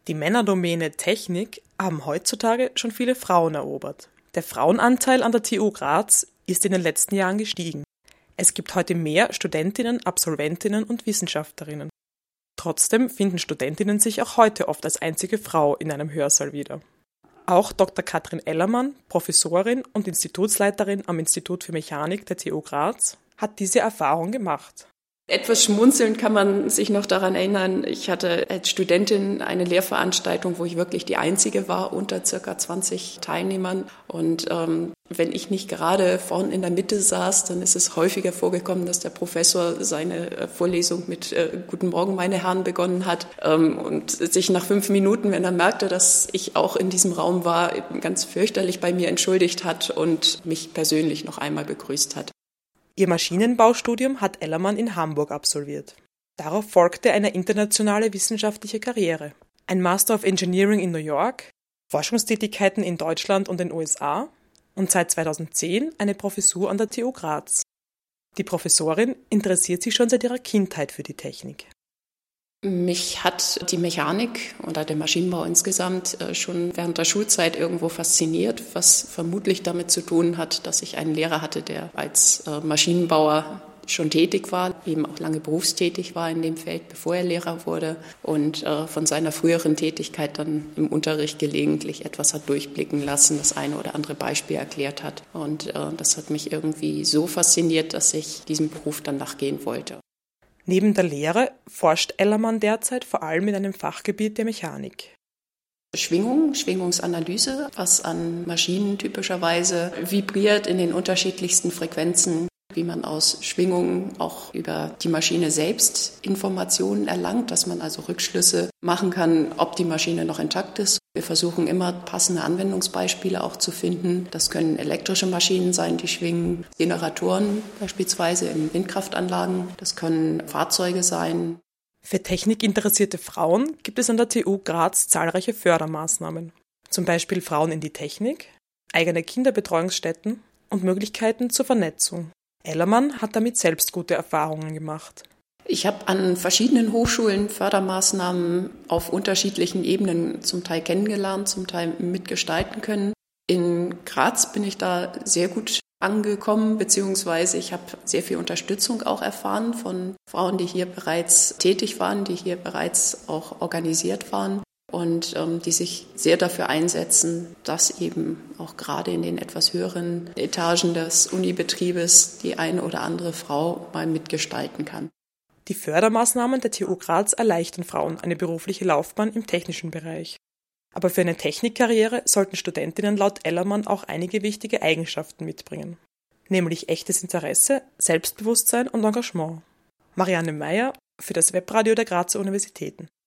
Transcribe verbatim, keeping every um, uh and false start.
Die Männerdomäne Technik haben heutzutage schon viele Frauen erobert. Der Frauenanteil an der T U Graz ist in den letzten Jahren gestiegen. Es gibt heute mehr Studentinnen, Absolventinnen und Wissenschaftlerinnen. Trotzdem finden Studentinnen sich auch heute oft als einzige Frau in einem Hörsaal wieder. Auch Doktor Katrin Ellermann, Professorin und Institutsleiterin am Institut für Mechanik der T U Graz, hat diese Erfahrung gemacht. Etwas schmunzelnd kann man sich noch daran erinnern, ich hatte als Studentin eine Lehrveranstaltung, wo ich wirklich die Einzige war unter circa zwanzig Teilnehmern. Und ähm, wenn ich nicht gerade vorn in der Mitte saß, dann ist es häufiger vorgekommen, dass der Professor seine äh, Vorlesung mit äh, Guten Morgen, meine Herren begonnen hat ähm, und sich nach fünf Minuten, wenn er merkte, dass ich auch in diesem Raum war, ganz fürchterlich bei mir entschuldigt hat und mich persönlich noch einmal begrüßt hat. Ihr Maschinenbaustudium hat Ellermann in Hamburg absolviert. Darauf folgte eine internationale wissenschaftliche Karriere. Ein Master of Engineering in New York, Forschungstätigkeiten in Deutschland und den U S A und seit zweitausendzehn eine Professur an der T U Graz. Die Professorin interessiert sich schon seit ihrer Kindheit für die Technik. Mich hat die Mechanik oder der Maschinenbau insgesamt schon während der Schulzeit irgendwo fasziniert, was vermutlich damit zu tun hat, dass ich einen Lehrer hatte, der als Maschinenbauer schon tätig war, eben auch lange berufstätig war in dem Feld, bevor er Lehrer wurde und von seiner früheren Tätigkeit dann im Unterricht gelegentlich etwas hat durchblicken lassen, das eine oder andere Beispiel erklärt hat. Und das hat mich irgendwie so fasziniert, dass ich diesem Beruf dann nachgehen wollte. Neben der Lehre forscht Ellermann derzeit vor allem in einem Fachgebiet der Mechanik. Schwingung, Schwingungsanalyse, was an Maschinen typischerweise vibriert in den unterschiedlichsten Frequenzen, wie man aus Schwingungen auch über die Maschine selbst Informationen erlangt, dass man also Rückschlüsse machen kann, ob die Maschine noch intakt ist. Wir versuchen immer passende Anwendungsbeispiele auch zu finden. Das können elektrische Maschinen sein, die schwingen, Generatoren beispielsweise in Windkraftanlagen. Das können Fahrzeuge sein. Für technikinteressierte Frauen gibt es an der T U Graz zahlreiche Fördermaßnahmen. Zum Beispiel Frauen in die Technik, eigene Kinderbetreuungsstätten und Möglichkeiten zur Vernetzung. Ellermann hat damit selbst gute Erfahrungen gemacht. Ich habe an verschiedenen Hochschulen Fördermaßnahmen auf unterschiedlichen Ebenen zum Teil kennengelernt, zum Teil mitgestalten können. In Graz bin ich da sehr gut angekommen, beziehungsweise ich habe sehr viel Unterstützung auch erfahren von Frauen, die hier bereits tätig waren, die hier bereits auch organisiert waren und ähm, die sich sehr dafür einsetzen, dass eben auch gerade in den etwas höheren Etagen des Unibetriebes die eine oder andere Frau mal mitgestalten kann. Die Fördermaßnahmen der T U Graz erleichtern Frauen eine berufliche Laufbahn im technischen Bereich. Aber für eine Technikkarriere sollten Studentinnen laut Ellermann auch einige wichtige Eigenschaften mitbringen, nämlich echtes Interesse, Selbstbewusstsein und Engagement. Marianne Meyer für das Webradio der Grazer Universitäten.